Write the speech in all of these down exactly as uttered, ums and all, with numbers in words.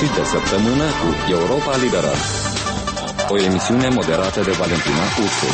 sfârșit de săptămână cu Europa Liberă. O emisiune moderată de Valentina Ursu.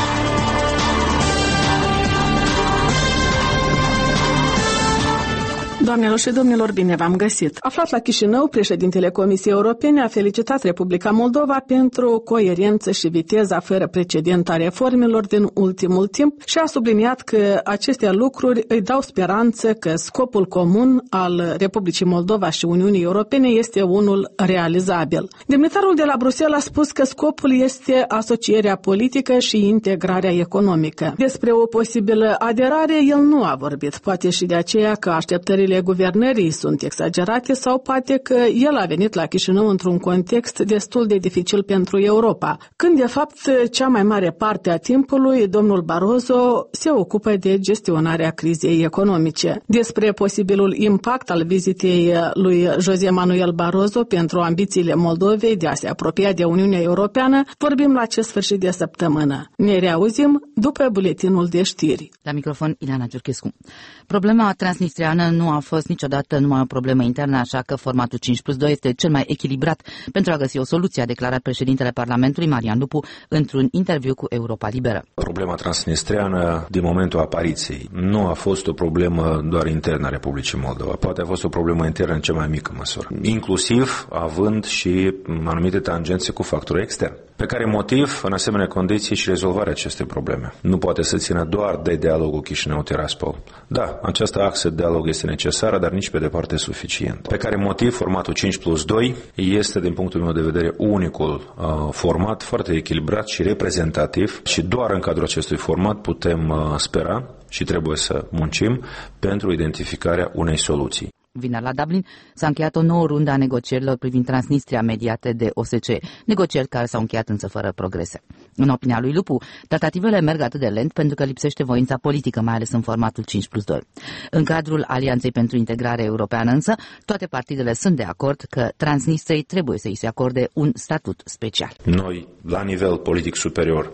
Doamnelor și domnilor, bine v-am găsit! Aflat la Chișinău, președintele Comisiei Europene a felicitat Republica Moldova pentru coerență și viteza fără precedent a reformelor din ultimul timp și a subliniat că aceste lucruri îi dau speranță că scopul comun al Republicii Moldova și Uniunii Europene este unul realizabil. Demnitarul de la Bruxelles a spus că scopul este asocierea politică și integrarea economică. Despre o posibilă aderare el nu a vorbit, poate și de aceea că așteptările guvernării sunt exagerate sau poate că el a venit la Chișinău într-un context destul de dificil pentru Europa, când de fapt cea mai mare parte a timpului domnul Barroso se ocupă de gestionarea crizei economice. Despre posibilul impact al vizitei lui José Manuel Barroso pentru ambițiile Moldovei de a se apropia de Uniunea Europeană vorbim la acest sfârșit de săptămână. Ne reauzim după buletinul de știri. La microfon Ileana Giurchescu. Problema transnistriană nu a fost niciodată numai o problemă internă, așa că formatul cinci plus doi este cel mai echilibrat pentru a găsi o soluție, a declarat președintele Parlamentului, Marian Lupu, într-un interviu cu Europa Liberă. Problema transnistriană, din momentul apariției, nu a fost o problemă doar internă a Republicii Moldova, poate a fost o problemă internă în cea mai mică măsură, inclusiv având și anumite tangențe cu factori externi. Pe care motiv, în asemenea condiții, și rezolvarea acestei probleme nu poate să țină doar de dialogul Chișinău-Tiraspol. Da, această axă de dialog este necesară, dar nici pe departe suficient. Pe care motiv, formatul cinci plus doi este, din punctul meu de vedere, unicul uh, format foarte echilibrat și reprezentativ și doar în cadrul acestui format putem uh, spera și trebuie să muncim pentru identificarea unei soluții. Vineri la Dublin s-a încheiat o nouă rundă a negocierilor privind Transnistria mediate de O S C E, negocieri care s-au încheiat însă fără progrese. În opinia lui Lupu, tratativele merg atât de lent pentru că lipsește voința politică, mai ales în formatul cinci plus doi. În cadrul Alianței pentru Integrare Europeană însă, toate partidele sunt de acord că Transnistriei trebuie să îi se acorde un statut special. Noi, la nivel politic superior,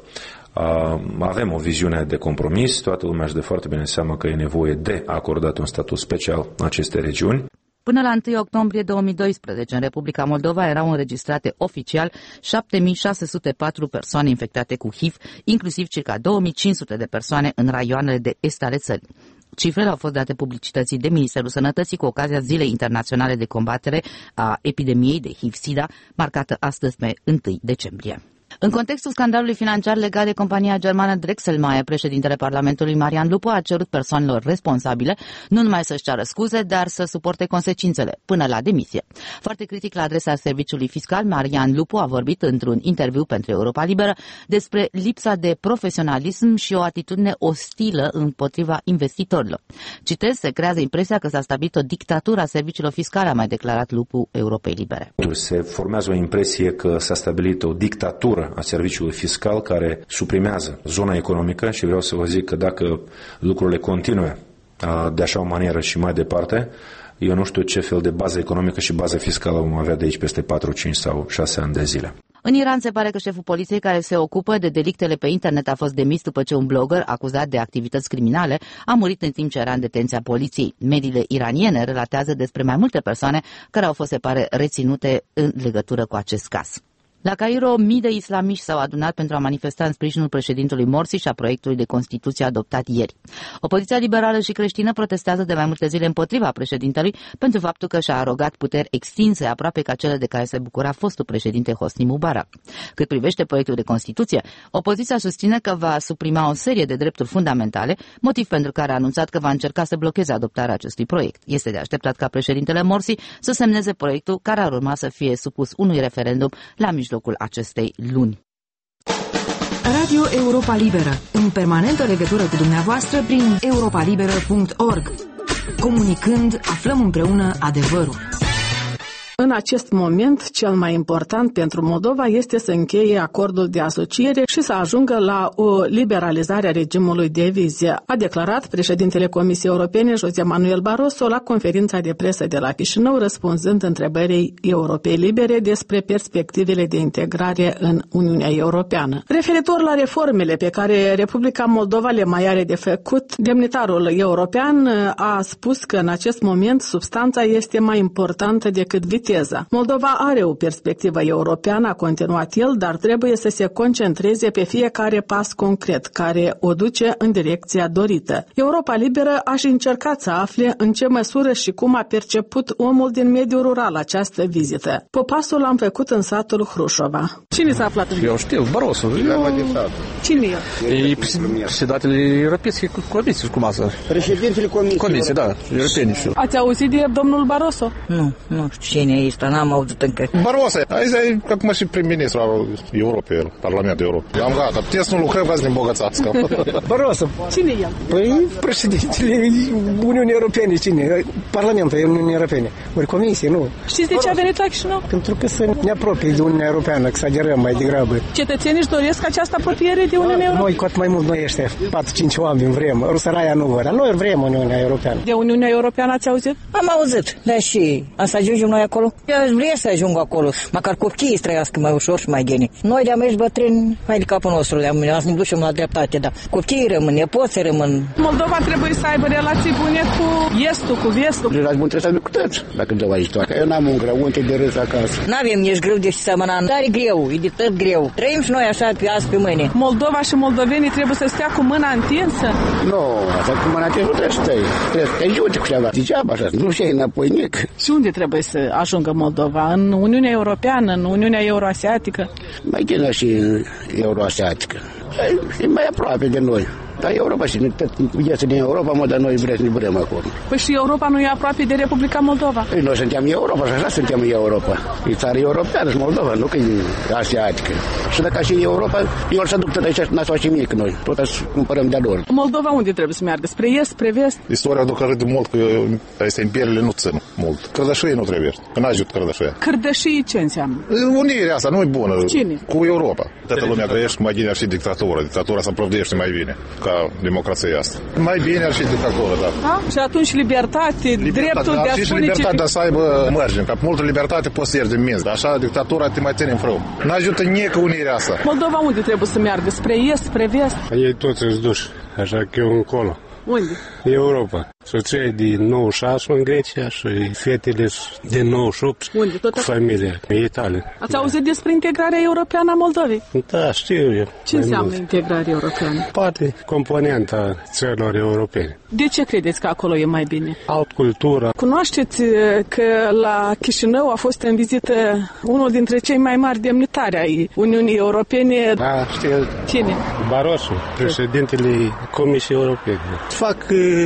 avem o viziune de compromis, toată lumea își dă foarte bine seama că e nevoie de acordat un statut special acestei regiuni. Până la întâi octombrie două mii doisprezece, în Republica Moldova erau înregistrate oficial șapte mii șase sute patru persoane infectate cu H I V, inclusiv circa două mii cinci sute de persoane în raioanele de est ale țării. Cifrele au fost date publicității de Ministerul Sănătății cu ocazia Zilei Internaționale de Combatere a Epidemiei de H I V-SIDA, marcată astăzi pe întâi decembrie. În contextul scandalului financiar legat de compania germană Drexelmeier, președintele Parlamentului Marian Lupu a cerut persoanelor responsabile nu numai să-și ceară scuze, dar să suporte consecințele, până la demisie. Foarte critic la adresa serviciului fiscal, Marian Lupu a vorbit într-un interviu pentru Europa Liberă despre lipsa de profesionalism și o atitudine ostilă împotriva investitorilor. Citez, se creează impresia că s-a stabilit o dictatură a serviciilor fiscale, a mai declarat Lupu Europei Libere. Se formează o impresie că s-a stabilit o dictatură a serviciului fiscal care suprimează zona economică și vreau să vă zic că dacă lucrurile continuă de așa o manieră și mai departe, eu nu știu ce fel de bază economică și bază fiscală vom avea de aici peste patru, cinci sau șase ani de zile. În Iran se pare că șeful poliției care se ocupă de delictele pe internet a fost demis după ce un blogger acuzat de activități criminale a murit în timp ce era în detenția poliției. Mediile iraniene relatează despre mai multe persoane care au fost, se pare, reținute în legătură cu acest caz. La Cairo, mii de islamiști s-au adunat pentru a manifesta în sprijinul președintelui Morsi și a proiectului de Constituție adoptat ieri. Opoziția liberală și creștină protestează de mai multe zile împotriva președintelui pentru faptul că și-a arogat puteri extinse aproape ca cele de care se bucura fostul președinte Hosni Mubarak. Cât privește proiectul de Constituție, opoziția susține că va suprima o serie de drepturi fundamentale, motiv pentru care a anunțat că va încerca să blocheze adoptarea acestui proiect. Este de așteptat ca președintele Morsi să semneze proiectul care ar urma să fie supus unui referendum la mijlocul acestei luni. Radio Europa Liberă, în permanentă legătură cu dumneavoastră prin europa liberă punct org. Comunicând, aflăm împreună adevărul. În acest moment, cel mai important pentru Moldova este să încheie acordul de asociere și să ajungă la o liberalizare a regimului de vize, a declarat președintele Comisiei Europene, José Manuel Barroso, la conferința de presă de la Chișinău, răspunzând întrebării Europei Libere despre perspectivele de integrare în Uniunea Europeană. Referitor la reformele pe care Republica Moldova le mai are de făcut, demnitarul european a spus că în acest moment substanța este mai importantă decât viteza viteza. Moldova are o perspectivă europeană, a continuat el, dar trebuie să se concentreze pe fiecare pas concret care o duce în direcția dorită. Europa Liberă aș încerca să afle în ce măsură și cum a perceput omul din mediul rural această vizită. Popasul l-am făcut în satul Hrușova. Cine s-a aflat în Eu știu, Barroso. Cine e? E președintele Europeiei Comisii cu masă. Președintele Comisiei. Comisii, da, europene. Ați auzit de domnul Barroso? Nu, nu știu cine e ăsta, n-am auzit încă. Barroso, aici e acum și prim-ministru al Europei, Parlamentul Europei. Am gata, puteți să nu lucrăm ca să ne îmbogățați. Barroso. Cine e el? Păi președintele Uniunii Europene, cine? Parlamentul Uniunii Europene. Ori Comisie, nu. Știți de ce a venit la Chișinău? Pentru că să ne apropie de Uniunea Europeană, că să aderăm mai degrabă. Cetățenii își doresc această apropiere de Uniunea Europeană? Noi, cu atât mai mult noi ăștia, patru cinci oameni vrem. Rusăraia nu vor, dar noi vrem Uniunea Europeană. De Uniunea Europeană ați auzit? Am auzit, dar și a să ajungem noi acolo? Eu aș vrea să ajung acolo, măcar copiii să trăiască mai ușor și mai bine. Noi de-am ești bătrâni, hai de capul nostru, de-am să ne ducem la dreptate, dar copiii rămân, nepoții rămân. Moldova trebuie să aibă relații bune cu estul, cu vestul. Relații bune trebuie să cu tăți, dacă dă aici toată. Eu n-am un grăunte de râs acasă. N-avem nici greu de sămăna, dar e greu, e de tot greu. Trăim și noi așa pe azi pe mâine. Moldova și moldovenii trebuie să stea cu mâna întinsă? Nu, asta cu mâna întinsă nu trebuie să stai. Trebuie să te ajute cu ceva. Degeaba așa, nu știi înapoi nic. Și unde trebuie să ajungă Moldova? În Uniunea Europeană, în Uniunea Euroasiatică? Mai bine și Euroasiatică. E mai aproape de noi. Dar Europa și iese din Europa, mă, dar noi vrem, vrem acolo. Păi și Europa nu e aproape de Republica Moldova? Păi noi suntem Europa și așa suntem Europa. E țară europeană și Moldova, nu că e asiatică. Și dacă și Europa, eu o să duc tot aici și n-a să facem nimic noi. Tot să cumpărăm de-a lor. Moldova unde trebuie să meargă? Spre est, spre vest? Istoria ducă de mult că astea imperiile nu țin mult. Cărdășii nu trebuie. Că n-ajut cărdășii. Cărdășii ce înseamnă? Unirea asta nu e bună. Cine? Cu Europa. Toată lumea trăiește mai bine ar fi dictatură. Dictatura se apropiază mai bine ca democrația asta. Mai bine ar fi dictatură, da. Da? Și atunci libertate, libertate dreptul da, de a spune ce... libertatea să aibă margine. Ca multă libertate poți să ierzi din minți. Dar așa dictatura te mai ține în frâu. N-ajută nici unirea asta. Moldova unde trebuie să meargă? Spre est, spre vest? Ei toți îți duși, așa că eu încolo. Unde? Europa. Soția din nouăzeci și șase în Grecia și fetele din nouăzeci și opt. Unde? Tot cu familia, în Italia. Ați da. auzit despre integrarea europeană a Moldovei? Da, știu eu. Ce înseamnă mult. Integrarea europeană? Parte componenta țărilor europene. De ce credeți că acolo e mai bine? Alt cultură. Cunoașteți că la Chișinău a fost în vizită unul dintre cei mai mari demnitari ai Uniunii Europene? Da, știu. Cine? Barroso, președintele Comisiei Europene. Fac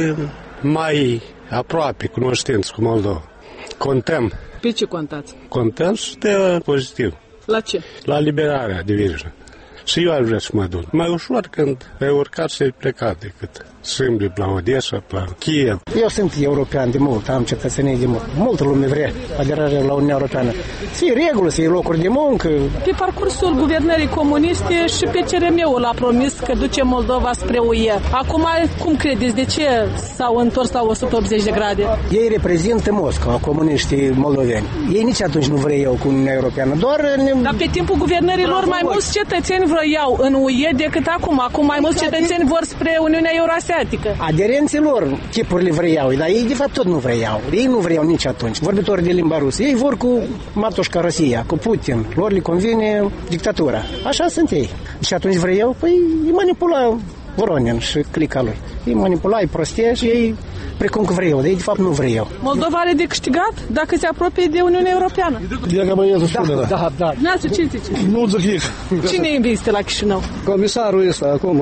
mai aproape cunoștință cu Moldova. Contăm. Pe ce contați? Contăm și de pozitiv. La ce? La liberarea diviziunii. Și eu aș vrea să mă duc. Mai ușor când ai urcat să-i plecat decât să îmbli la Odessa, la Kiev. Eu sunt european de mult, am cetățenie de mult. Multă lume vrea aderarea la Uniunea Europeană. Să fie regulă, să fie locuri de muncă. Pe parcursul guvernării comuniste și pe C R M-ul a promis că duce Moldova spre U E. Acum, cum credeți, de ce s-au întors la o sută optzeci de grade? Ei reprezintă Moscova, comuniștii moldoveni. Ei nici atunci nu vreau cu Uniunea Europeană, doar... Ne... Dar pe timpul guvernării lor mai mulți cetățeni vreau în U E decât acum. Acum mai mulți cetățeni vor spre Uniunea Euroasiatică. Aderenții lor, tipurile vreau, dar ei de fapt tot nu vreau. Ei nu vreau nici atunci. Vorbitori de limba rusă. Ei vor cu Matușca Rusia, cu Putin. Lor le convine dictatura. Așa sunt ei. Și atunci vreau, păi îi manipula Voronin și clica lui. Îi manipula, îi prostie și ei precum că vreau, dar ei de fapt nu vreau. Moldova are de câștigat dacă se apropie de Uniunea Europeană? Da, da, da. da. Nață, ce zice? Nu zic. Cine e în vizită la Chișinău? Comisarul ăsta acum.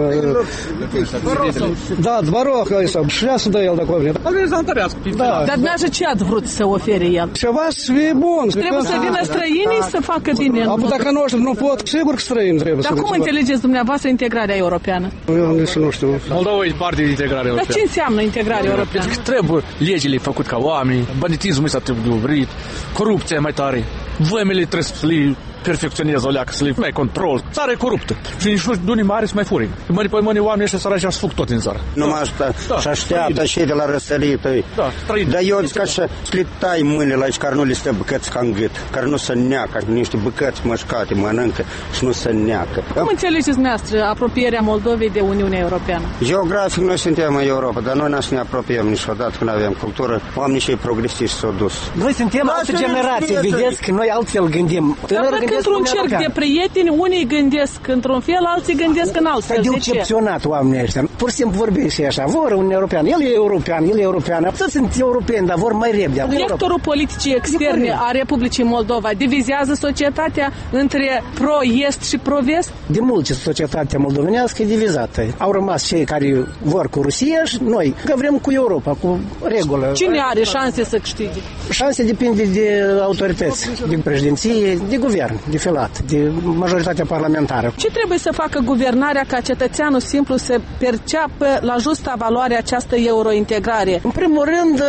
Da, Dvaroc ăsta. Și vrea să dă el de acolo. Da. Dar dumneavoastră ce ați vrut să ofere el? Ceva să fie bun. Trebuie să vină străinii să facă bine. Apoi dacă noștri nu pot, sigur că străini trebuie să... Dar cum înțelegeți dumneavoastră integrarea europeană? Eu nici nu știu. Moldova e parte din integrarea europeană. Dar ce înseamnă integrarea europeană? Trebuie legile făcut ca oameni, banditismul ăsta trebuie oprit, corupția mai tare, vămile trebuie să le perfecționeze o leacă, să le mai control. Țara e coruptă și nici nu unii mari să mai furi. Mâine pe mâine oamenii ăștia săraci să fug tot în țară. Numai asta da, și așteaptă și de la răsărită. Da, dar eu zic așa, să le tai mâinile la aici, care nu le stă bucăți ca în gât, care nu se neacă, niște bucăți mășcate mănâncă și nu se neacă. Cum înțelegeți dumneavoastră apropierea Moldovei de Uniunea Europeană? Geografic noi suntem în Europa, dar noi n-am să ne apropiem niciodată când avem cultură. Oamenii și progresiști s-au dus. Noi suntem altă generație, vedeți că noi altfel gândim. Dar într-un cerc de prieteni, unii gândesc într-un fel, alții gândesc în alt fel. De decepționat oamenii ăștia. Pur și simplu vorbesc și așa, vor Uniunea Europeană, el e european, el e european, toți sunt europeni, dar vor mai repede. Vectorul politicii externe a Republicii Moldova divizează societatea între pro-est și pro-vest? De mult ce societatea moldovenească e divizată. Au rămas cei care vor cu Rusia și noi, că vrem cu Europa, cu regulă. Cine are șanse să câștige? Șanse depinde de autorități, de președinție, de guvern, de filat, de majoritatea parlamentară. Ce trebuie să facă guvernarea ca cetățeanul simplu să perceapă la justa valoare această eurointegrare? În primul rând,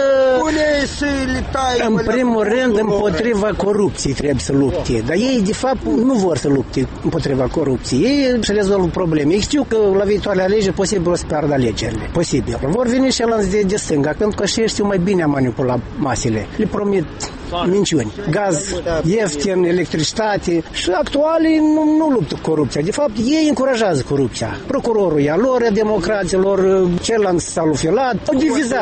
în primul rând, împotriva corupției trebuie să lupte. Dar ei, de fapt, nu vor să lupte împotriva corupției. Ei să rezolvă probleme. Ei știu că la viitoarele alegeri posibil o să piardă alegerile. Posibil. Vor veni și elanți de, de stânga, pentru că și ei știu mai bine a manipula masele. Le promit minciuni. Gaz ieftin, electricitate și actualii nu, nu luptă cu corupția. De fapt, ei încurajează corupția. Procurorul e a lor, a democraților, celălalt s-a lufilat, au divizat.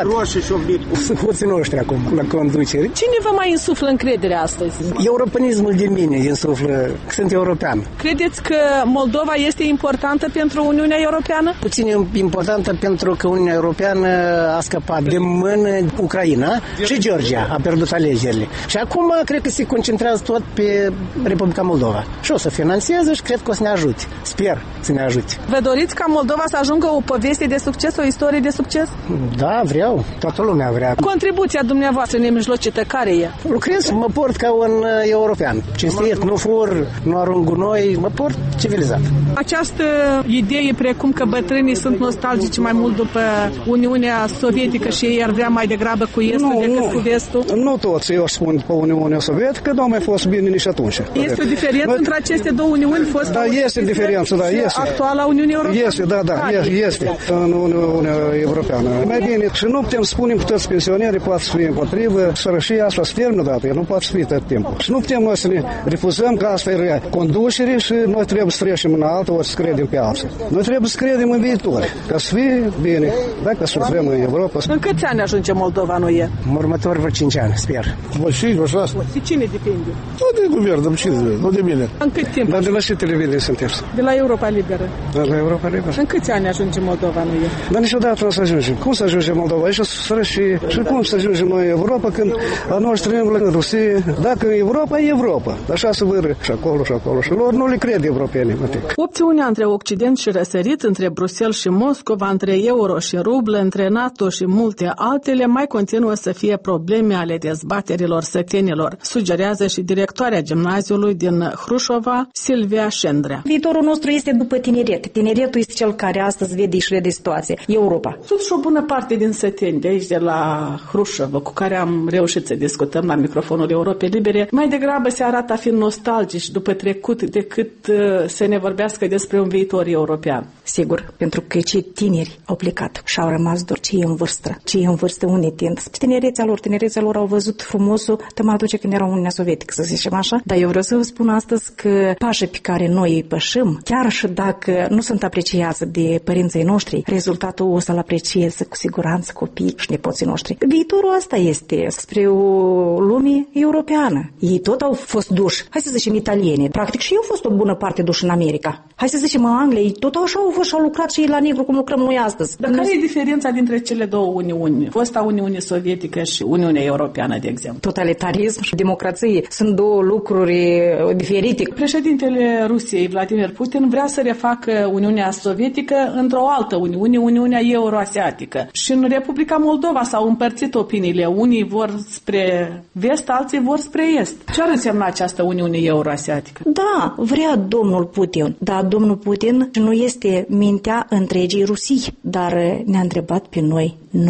Sunt hoții noștri acum la conducere. Cine vă mai insuflă încrederea astăzi? Europeanismul din mine insuflă că sunt european. Credeți că Moldova este importantă pentru Uniunea Europeană? Puțin importantă pentru că Uniunea Europeană a scăpat de mână Ucraina și Georgia a pierdut alegerile. Și acum cred că se concentrează tot pe Republica Moldova. Și o să finanțeze și cred că o să ne ajute. Sper să ne ajute. Vă doriți ca Moldova să ajungă o poveste de succes, o istorie de succes? Da, vreau. Toată lumea vrea. Contribuția dumneavoastră nemijlocită care e? Lucrez, mă port ca un european. Cinstit, nu fur, nu arunc gunoi, mă port civilizat. Această idee precum că bătrânii sunt nostalgici mai mult după Uniunea Sovietică și ei ar vrea mai degrabă cu estul nu, decât nu, cu vestul? Nu toți, eu spun pe Uniunea Sovietică, nu a mai fost bine nici atunci. Este o diferență între aceste două Uniuni? Fost da, este diferență, da, este. Actuala Uniunii Europene? Este, da, da, este, este în Uniunea Europeană. Mai bine, și nu putem spune că toți pensionerii poate să fie împotrivă, sărășia asta se termină dată, nu poate să fie tot timpul. Și nu putem noi să ne refuzăm că asta e conducere și noi trebuie să trecem în altă, ori să credem pe alții. Noi trebuie să credem în viitor, ca să fie bine, dacă să vrem în Europa. În câți ani ajunge Moldova, nu e? În următor vreo cinci ani, sper. cinci, șase. De cine depinde? Nu de guvern, de cine, nu de mine. În cât timp? Dar de la ce televiziune suntem? De la Europa Liberă. De la Europa Liberă. În câți ani ajunge Moldova, nu e? Dar niciodată nu să ajungem. Cum să ajungem Moldova? Aici sărășie. Și cum să ajungem noi în Europa când a noastră în Rusie? Dacă Europa, e Europa. Așa se vâră și acolo și acolo. Și lor nu le cred europenii. Opțiunea între Occident și răsărit, între Bruxelles și Moscova, între euro și rublă, între NATO și multe altele, mai continuă să fie probleme ale dezbaterilor sătenilor, sugerează și directoarea gimnaziului din Hrușova, Silvia Șendrea. Viitorul nostru este după tineret. Tineretul este cel care astăzi vede și vede situație. Europa. Sunt și o bună parte din săteni de aici, de la Hrușova, cu care am reușit să discutăm la microfonul Europei Libere, mai degrabă se arată a fi nostalgici după trecut decât uh, să ne vorbească despre un viitor european. Sigur, pentru că cei tineri au plecat și au rămas doar cei în vârstă. Cei în vârstă unii tind. Tinerețea lor, tinerețea lor au văzut frumosul tămă atunci când era Uniunea Sovietică, să zicem așa. Dar eu vreau să vă spun astăzi că pașii pe care noi îi pășim, chiar și dacă nu sunt apreciați de părinții noștri, rezultatul o să-l aprecieze cu siguranță copiii și nepoții noștri. Viitorul asta este spre o lume europeană. Ei tot au fost duși, hai să zicem italieni. Practic și eu au fost o bună parte duși în America. Hai să zicem Anglia, ei tot așa au fost și au lucrat și ei la negru cum lucrăm noi astăzi. Dar care e diferența dintre cele două Uniuni? Fosta Uniune Sovietică și Uniunea Europeană, de exemplu? Totalitarism și democrație sunt două lucruri diferite. Președintele Rusiei, Vladimir Putin, vrea să refacă Uniunea Sovietică într-o altă Uniune, Uniunea Euroasiatică. Și în Republica Moldova s-au împărțit opiniile. Unii vor spre vest, alții vor spre est. Ce ar însemna această Uniune Euroasiatică? Da, vrea domnul Putin. Da, domnul Putin nu este mintea întregii Rusii, dar ne-a întrebat pe noi, noi,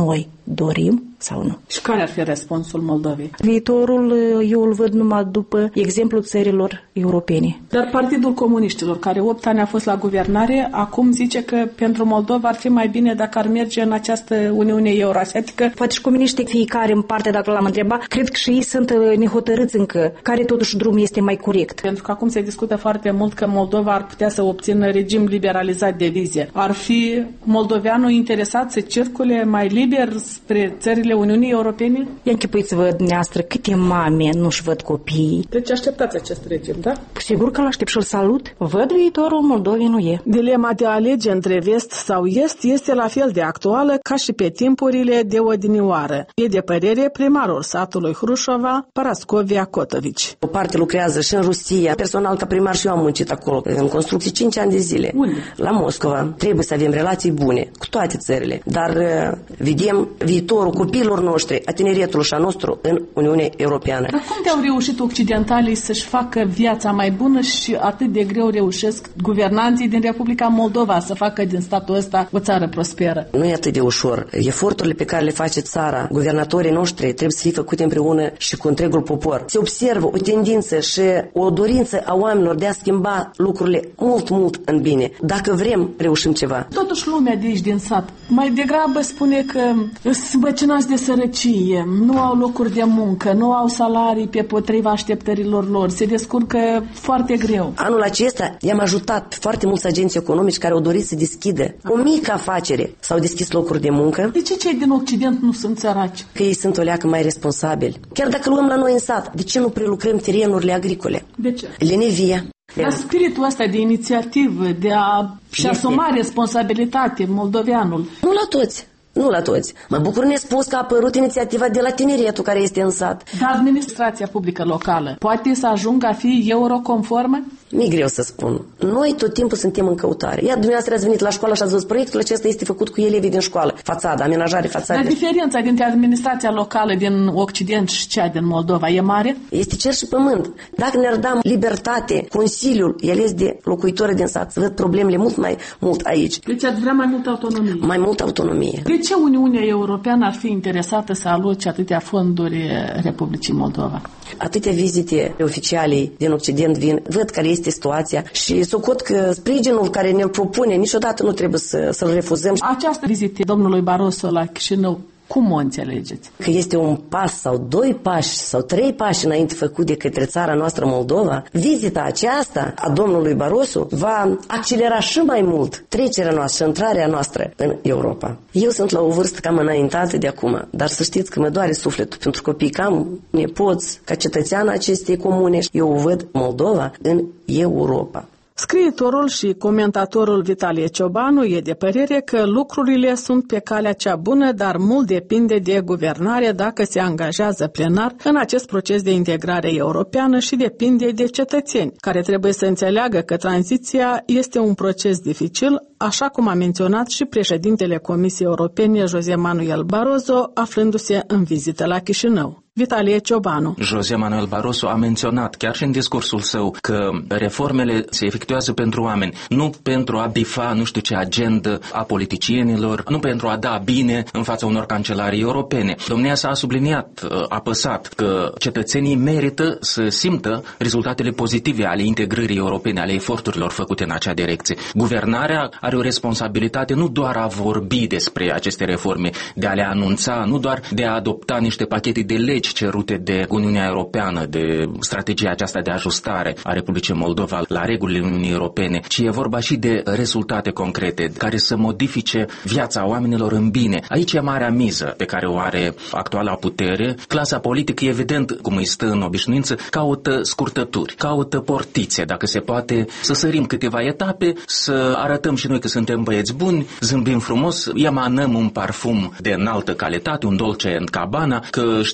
dorim sau nu. Și care ar fi răspunsul Moldovei? Viitorul eu îl văd numai după exemplul țărilor europene. Dar Partidul Comuniștilor, care opt ani a fost la guvernare, acum zice că pentru Moldova ar fi mai bine dacă ar merge în această Uniune Euroasiatică. Poate și comuniștii fiecare în parte, dacă l-am întrebat, cred că și ei sunt nehotărâți încă care totuși drum este mai corect. Pentru că acum se discută foarte mult că Moldova ar putea să obțină regim liberalizat de vize. Ar fi moldoveanul interesat să circule mai liber spre țările Uniunii Europene? Ia închipuiți să văd dumneavoastră câte mame nu-și văd copiii. Deci așteptați acest regim, da? Sigur că l-aștept și-l salut. Văd viitorul Moldovei nu e. Dilema de a alege între vest sau est este la fel de actuală ca și pe timpurile de odinioară. E de părere primarul satului Hrușova, Parascovia Cotovici. O parte lucrează și în Rusia. Personal, ca primar, și eu am muncit acolo, în construcții cinci ani de zile. Unde? La Moscova. Trebuie să avem relații bune cu toate țările. Dar uh, vedem viitorul copiilor noștri, a tineretului și a nostru în Uniunea Europeană. Dar cum te-au reușit occidentalii să-și facă viața mai bună și atât de greu reușesc guvernanții din Republica Moldova să facă din statul ăsta o țară prosperă? Nu e atât de ușor. Eforturile pe care le face țara, guvernatorii noștri, trebuie să fie făcute împreună și cu întregul popor. Se observă o tendință și o dorință a oamenilor de a schimba lucrurile mult, mult în bine. Dacă vrem, reușim ceva. Totuși lumea de aici din sat mai degrabă spune că sunt băcinați de sărăcie, nu au locuri de muncă, nu au salarii pe potriva așteptărilor lor, se descurcă foarte greu. Anul acesta i-am ajutat foarte mulți agenți economici care au dorit să deschidă o mică afacere. S-au deschis locuri de muncă. De ce cei din Occident nu sunt săraci? Că ei sunt o leacă mai responsabili. Chiar dacă luăm la noi în sat, de ce nu prelucrăm terenurile agricole? De ce? Lenevie. Dar spiritul ăsta de inițiativă, de a-și asuma responsabilitate moldoveanul. Nu la toți. Nu la toți. Mă bucur nespus că a apărut inițiativa de la tineretul care este în sat. Dar administrația publică locală poate să ajungă a fi euroconformă? Mi-e greu să spun. Noi tot timpul suntem în căutare. Iar dumneavoastră ați venit la școală și ați văzut proiectul acesta este făcut cu elevii din școală. Fațada, amenajare fațade. Dar diferența dintre administrația locală din Occident și cea din Moldova e mare? Este cer și pământ. Dacă ne-ar da libertate, Consiliul e ales de locuitori din sat, să văd problemele mult mai mult aici. Deci ați vrea mai multă autonomie? Mai multă autonomie. De ce Uniunea Europeană ar fi interesată să aloce atâtea fonduri Republicii Moldova? Atâtea vizite oficiale din Occident vin, văd care este situația și socot că sprijinul care ne-l propune niciodată nu trebuie să, să-l refuzăm. Această vizită domnului Barroso la Chișinău, cum o înțelegeți? Că este un pas sau doi pași sau trei pași înainte făcut de către țara noastră Moldova, vizita aceasta a domnului Barroso va accelera și mai mult trecerea noastră și intrarea noastră în Europa. Eu sunt la o vârstă cam înaintată de acum, dar să știți că mă doare sufletul pentru copii, că am nepoți, ca cetățean acestei comune, eu văd Moldova în Europa. Scriitorul și comentatorul Vitalie Ciobanu e de părere că lucrurile sunt pe calea cea bună, dar mult depinde de guvernare dacă se angajează plenar în acest proces de integrare europeană și depinde de cetățeni, care trebuie să înțeleagă că tranziția este un proces dificil, așa cum a menționat și președintele Comisiei Europene José Manuel Barroso, aflându-se în vizită la Chișinău. Vitalie Ciobanu. José Manuel Barroso a menționat chiar și în discursul său că reformele se efectuează pentru oameni, nu pentru a bifa nu știu ce agendă a politicienilor, nu pentru a da bine în fața unor cancelarii europene. Domnia s-a subliniat, apăsat, că cetățenii merită să simtă rezultatele pozitive ale integrării europene, ale eforturilor făcute în acea direcție. Guvernarea are o responsabilitate nu doar a vorbi despre aceste reforme, de a le anunța, nu doar de a adopta niște pachete de legi cerute de Uniunea Europeană, de strategia aceasta de ajustare a Republicii Moldova la regulile Uniunii Europene, ci e vorba și de rezultate concrete care să modifice viața oamenilor în bine. Aici e marea miză pe care o are actuala putere. Clasa politică, evident, cum îi stă în obișnuință, caută scurtături, caută portițe, dacă se poate, să sărim câteva etape, să arătăm și noi că suntem băieți buni, zâmbim frumos, emanăm un parfum de înaltă calitate, un dolce and gabbana, că știm să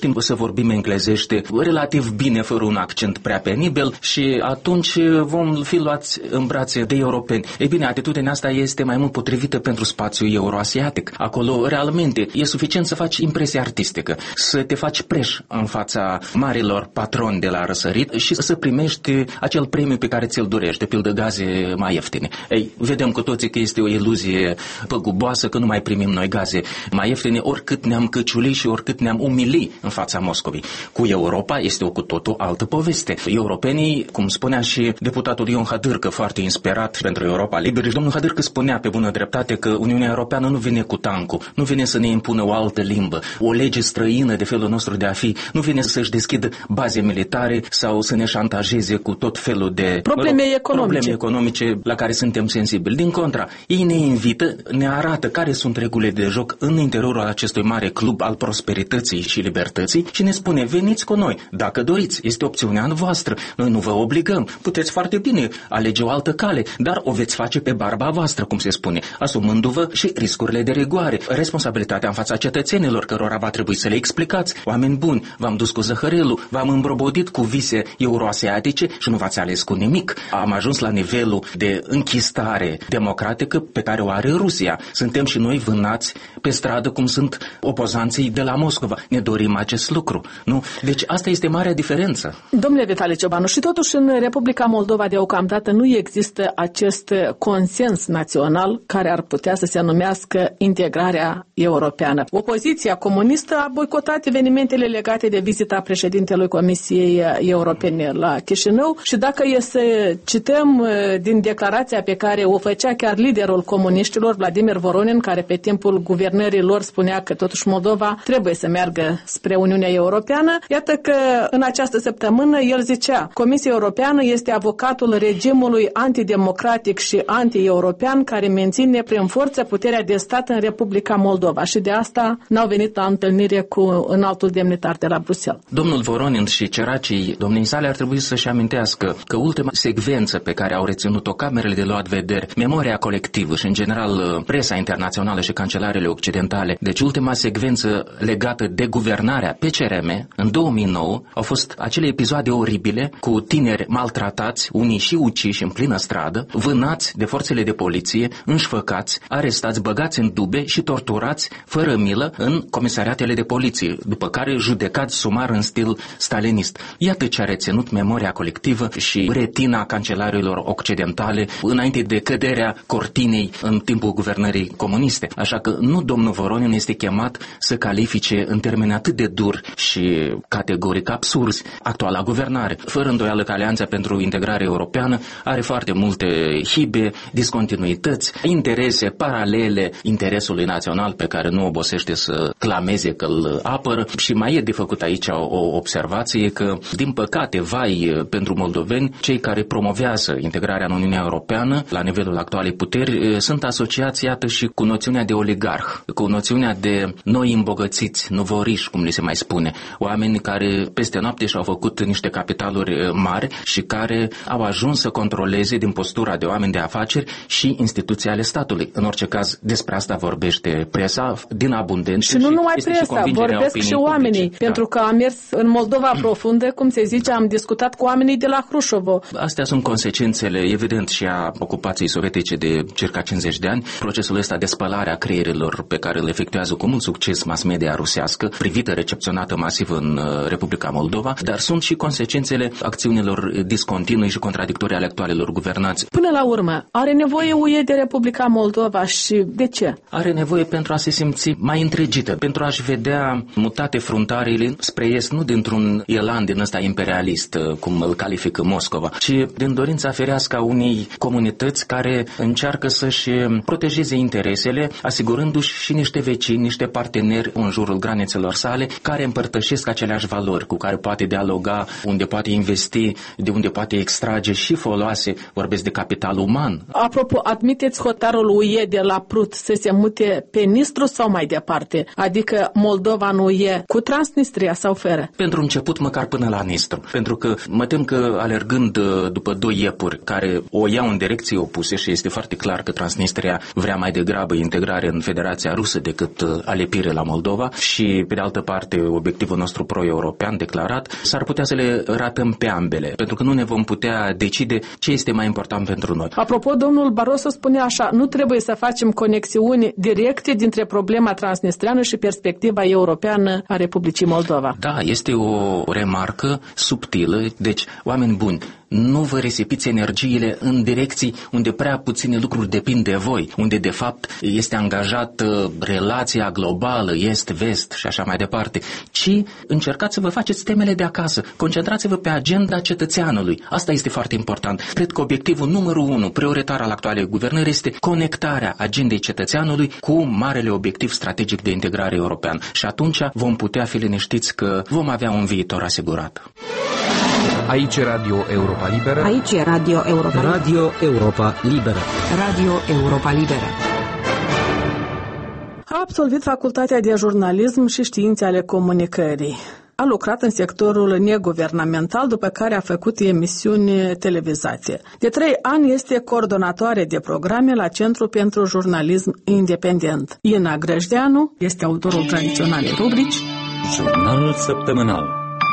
vorbim englezește relativ bine, fără un accent prea penibil și atunci vom fi luați în brațe de europeni. Ei bine, atitudinea asta este mai mult potrivită pentru spațiul euroasiatic. Acolo, realmente, e suficient să faci impresie artistică, să te faci preș în fața marilor patroni de la răsărit și să primești acel premiu pe care ți-l dorești, de pildă gaze mai ieftine. Ei, vedem cu toții că este o iluzie păguboasă că nu mai primim noi gaze mai ieftine, oricât ne-am căciuli și oricât ne-am umili în fața Moscovei. Cu Europa este o cu totul altă poveste. Europenii, cum spunea și deputatul Ion Hadârcă, foarte inspirat pentru Europa Liberă, și domnul Hadârcă spunea pe bună dreptate că Uniunea Europeană nu vine cu tancul, nu vine să ne impună o altă limbă, o lege străină de felul nostru de a fi, nu vine să-și deschidă baze militare sau să ne șantajeze cu tot felul de probleme, mă rog, economice. probleme economice la care suntem sensibili. Din contra, ei ne invită, ne arată care sunt regulile de joc în interiorul acestui mare club al prosperității și libertății și ne spune, veniți cu noi, dacă doriți, este opțiunea voastră, noi nu vă obligăm, puteți foarte bine alege o altă cale, dar o veți face pe barba voastră, cum se spune, asumându-vă și riscurile de rigoare, responsabilitatea în fața cetățenilor, cărora va trebui să le explicați. Oameni buni, v-am dus cu zăhărelul, v-am îmbrobodit cu vise euroasiatice și nu v-ați ales cu nimic. Am ajuns la nivelul de închistare democratică pe care o are Rusia. Suntem și noi vânați pe stradă cum sunt opozanții de la Moscova. Ne dorim acest lucru, nu? Deci asta este marea diferență. Domnule Vitalie Ciobanu, și totuși în Republica Moldova deocamdată nu există acest consens național care ar putea să se numească integrarea europeană. Opoziția comunistă a boicotat evenimentele legate de vizita președintelui Comisiei Europene la Chișinău și dacă e să cităm din declarația pe care o făcea chiar liderul comuniștilor, Vladimir Voronin, care pe timpul guvernării lor spunea că totuși Moldova trebuie să meargă spre Uniunea Europeană, iată că în această săptămână el zicea, Comisia Europeană este avocatul regimului antidemocratic și anti-european care menține prin forță puterea de stat în Republica Moldova și de asta n-au venit la întâlnire cu înaltul demnitar de la Bruxelles. Domnul Voronin și ceracii domniei sale ar trebui să-și amintească că ultima secvență pe care au reținut-o camerele de luat vedere, memoria colectivă și în general presa internațională și cancelarele occidentale, deci ultima secvență legată de guvernarea P C R M în două mii nouă au fost acele episoade oribile cu tineri maltratați, unii și uciși în plină stradă, vânați de forțele de poliție, înșfăcați, arestați, băgați în dube și torturați fără milă în comisariatele de poliție, după care judecați sumar în stil stalinist. Iată ce a reținut memoria colectivă și retina cancelarilor occidentale înainte de căderea cortinei în timpul guvernării comuniste. Așa că nu domnul Voronin este chemat să califice în termeni atât de dur și categoric absurzi actuala guvernare. Fără îndoială că Alianța pentru Integrare Europeană are foarte multe hibe, discontinuități, interese paralele interesului național pe care nu obosește să clameze că îl apără și mai e de făcut aici o observație că, din păcate, vai pentru moldoveni, cei care promovează integrarea în Uniunea Europeană la nivelul actualei puteri sunt asociați, iată, și cu noțiunea de oligarh, cu noțiunea de noi îmbogățiți, novoriși, cum li se mai spune, oameni care peste noapte și-au făcut niște capitaluri mari și care au ajuns să controleze din postura de oameni de afaceri și instituții ale statului. În orice caz, despre asta vorbește presa din abundență. Și nu numai presa, vorbesc și oamenii, publice. pentru că am mers în Moldova profundă, cum se zice, am discutat cu oamenii de la Hrușovo. Astea sunt consecințele, evident, și a ocupației sovietice de circa cincizeci de ani. Procesul ăsta de spălare a creierilor pe care îl efectuează cu mult succes mass media rusească, privită, recepționată masiv în Republica Moldova, dar sunt și consecințele acțiunilor discontinui și contradictorii ale actualelor guvernanți. Până la urmă, are nevoie U E de Republica Moldova și de ce? Are nevoie pentru a se simți mai întregită, pentru a-și vedea mutate fruntarele spre est, nu dintr-un elan din ăsta imperialist, cum îl califică Moscova, ci din dorința ferească a unei comunități care încearcă să-și protejeze interesele, asigurându-și și niște vecini, niște parteneri în jurul granițelor sale, care împărtășesc aceleași valori, cu care poate dialoga, unde poate investi, de unde poate extrage și foloase, vorbesc de capital uman. Apropo, admiteți hotarul U E de la Prut să se mute pe Nistru sau mai departe? Adică Moldova nu e cu Transnistria sau fără? Pentru început, măcar până la Nistru. Pentru că mă tem că alergând după doi iepuri care o iau în direcții opuse și este foarte clar că Transnistria vrea mai degrabă integrare în Federația Rusă decât alepire la Moldova și, pe de altă parte, obiectivul nostru pro-european declarat, s-ar putea să le ratăm pe ambele, pentru că nu ne vom putea decide ce este mai important pentru noi. Apropo, domnul Barroso spune așa, nu trebuie să facem conexiuni directe dintre problema transnistreană și perspectiva europeană a Republicii Moldova. Da, este o remarcă subtilă, deci, oameni buni, nu vă risipiți energiile în direcții unde prea puține lucruri depind de voi, unde de fapt este angajată relația globală, est-vest și așa mai departe, ci încercați să vă faceți temele de acasă, concentrați-vă pe agenda cetățeanului. Asta este foarte important. Cred că obiectivul numărul unu, prioritar al actualei guvernări, este conectarea agendei cetățeanului cu marele obiectiv strategic de integrare europeană. Și atunci vom putea fi liniștiți că vom avea un viitor asigurat. Aici e Radio Europa Liberă. Aici e Radio Europa Liberă. Radio Europa Liberă. Radio Europa Liberă. A absolvit Facultatea de Jurnalism și Științe ale Comunicării. A lucrat în sectorul neguvernamental, după care a făcut emisiuni televizate. De trei ani este coordonatoare de programe la Centrul pentru Jurnalism Independent. Ina Grăjdeanu este autorul tradiționalei rubrici Jurnalul săptămânal.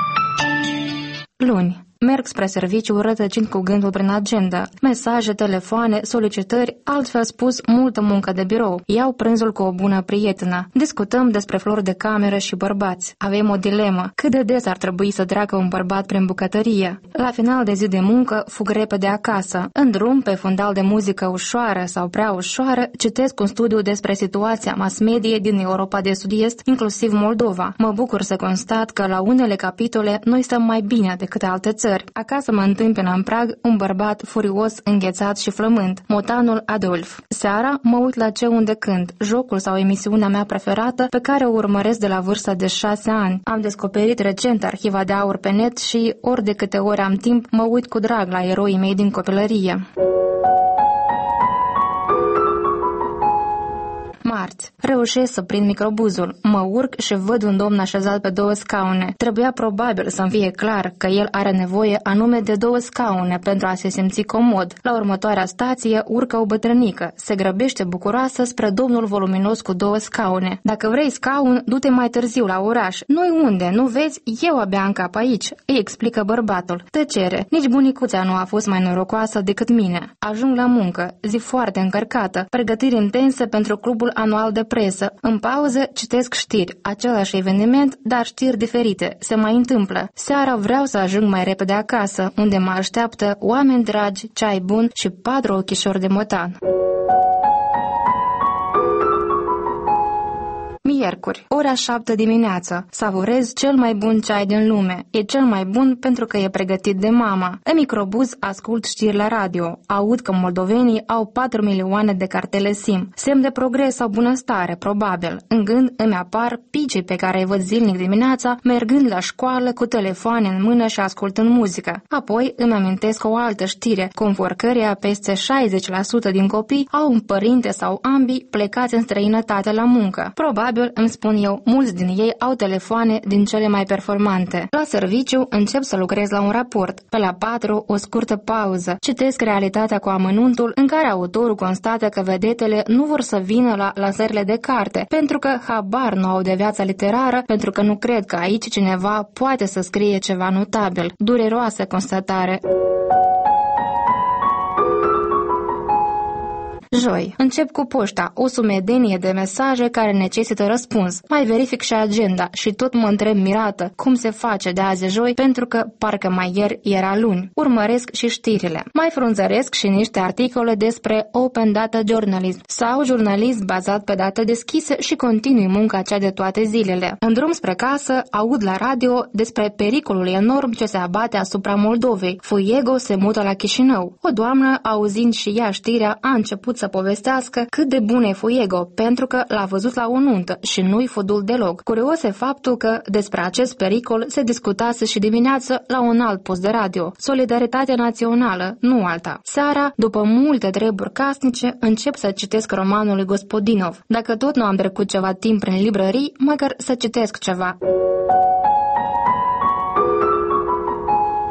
Luni. Merg spre serviciu rătăcind cu gândul prin agenda. Mesaje, telefoane, solicitări, altfel spus, multă muncă de birou. Iau prânzul cu o bună prietenă. Discutăm despre flori de cameră și bărbați. Avem o dilemă. Cât de des ar trebui să treacă un bărbat prin bucătărie? La final de zi de muncă, fug repede acasă. În drum, pe fundal de muzică ușoară sau prea ușoară, citesc un studiu despre situația mass media din Europa de Sud-Est, inclusiv Moldova. Mă bucur să constat că la unele capitole noi stăm mai bine decât alte țări. Acasă mă întâmpină în prag un bărbat furios, înghețat și flămând, motanul Adolf. Seara mă uit la Ce unde când, jocul sau emisiunea mea preferată pe care o urmăresc de la vârsta de șase ani. Am descoperit recent arhiva de aur pe net și ori de câte ori am timp mă uit cu drag la eroii mei din copilărie. Marți. Reușesc să prind microbuzul. Mă urc și văd un domn așezat pe două scaune. Trebuia probabil să-mi fie clar că el are nevoie anume de două scaune pentru a se simți comod. La următoarea stație urcă o bătrânică. Se grăbește bucuroasă spre domnul voluminos cu două scaune. Dacă vrei scaun, du-te mai târziu la oraș. Nu-i unde, nu vezi? Eu abia încap aici, îi explică bărbatul. Tăcere. Nici bunicuța nu a fost mai norocoasă decât mine. Ajung la muncă, zi foarte încărcată, pregătiri intense pentru clubul anual de presă. În pauză citesc știri, același eveniment, dar știri diferite. Se mai întâmplă. Seara vreau să ajung mai repede acasă, unde mă așteaptă oameni dragi, ceai bun și patru ochișori de motan. Miercuri, ora șapte dimineață. Savurez cel mai bun ceai din lume. E cel mai bun pentru că e pregătit de mama. În microbuz ascult știri la radio. Aud că moldovenii au patru milioane de cartele SIM. Semn de progres sau bunăstare, probabil. În gând îmi apar picii pe care îi văd zilnic dimineața, mergând la școală cu telefoane în mână și ascultând muzică. Apoi îmi amintesc o altă știre, conform căreia peste șaizeci la sută din copii au un părinte sau ambii plecați în străinătate la muncă. Probabil, îmi spun eu, mulți din ei au telefoane din cele mai performante. La serviciu încep să lucrez la un raport. Pe la patru, o scurtă pauză. Citesc Realitatea cu amănuntul, în care autorul constată că vedetele nu vor să vină la lansările de carte, pentru că habar nu au de viața literară, pentru că nu cred că aici cineva poate să scrie ceva notabil. Dureroasă constatare. Joi. Încep cu poșta, o sumedenie de mesaje care necesită răspuns. Mai verific și agenda și tot mă întreb mirată cum se face de azi joi, pentru că parcă mai ieri era luni. Urmăresc și știrile. Mai frunzăresc și niște articole despre Open Data Journalism sau jurnalism bazat pe date deschise și continui munca cea de toate zilele. În drum spre casă aud la radio despre pericolul enorm ce se abate asupra Moldovei. Fuiego se mută la Chișinău. O doamnă, auzind și ea știrea, a început să povestească cât de bun e Fuiego, pentru că l-a văzut la o nuntă și nu-i fudul deloc. Curios e faptul că despre acest pericol se discutase și dimineață la un alt post de radio. Solidaritatea națională, nu alta. Seara, după multe treburi casnice, încep să citesc romanul lui Gospodinov. Dacă tot nu am trecut ceva timp prin librării, măcar să citesc ceva.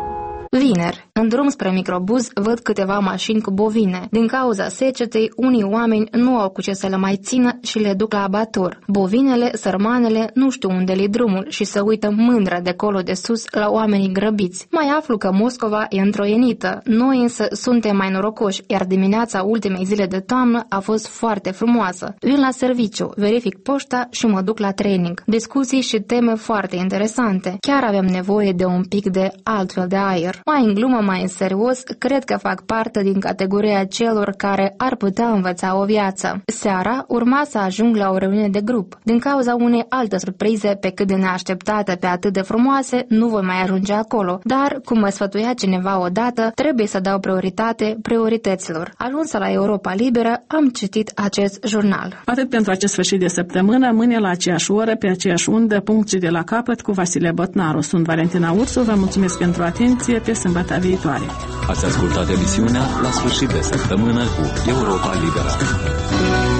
Vineri, în drum spre microbuz, văd câteva mașini cu bovine. Din cauza secetei, unii oameni nu au cu ce să le mai țină și le duc la abator. Bovinele, sărmanele, nu știu unde li drumul și se uită mândră de colo de sus la oamenii grăbiți. Mai aflu că Moscova e întroienită, noi însă suntem mai norocoși, iar dimineața ultimei zile de toamnă a fost foarte frumoasă. Vin la serviciu, verific poșta și mă duc la training. Discuții și teme foarte interesante. Chiar avem nevoie de un pic de altfel de aer. Mai în glumă, mai în serios, cred că fac parte din categoria celor care ar putea învăța o viață. Seara urma să ajung la o reuniune de grup. Din cauza unei alte surprize pe cât de neașteptate pe atât de frumoase, nu voi mai ajunge acolo. Dar, cum mă sfătuia cineva odată, trebuie să dau prioritate priorităților. Ajunsă la Europa Liberă, am citit acest jurnal. Atât pentru acest sfârșit de săptămână, mâine la aceeași oră, pe aceeași undă, punct și de la capăt cu Vasile Botnaru. Sunt Valentina Ursu, vă mulțumesc pentru atenție, pe sâmbătă viitoare. Ați ascultat emisiunea La sfârșit de săptămână cu Europa Liberă.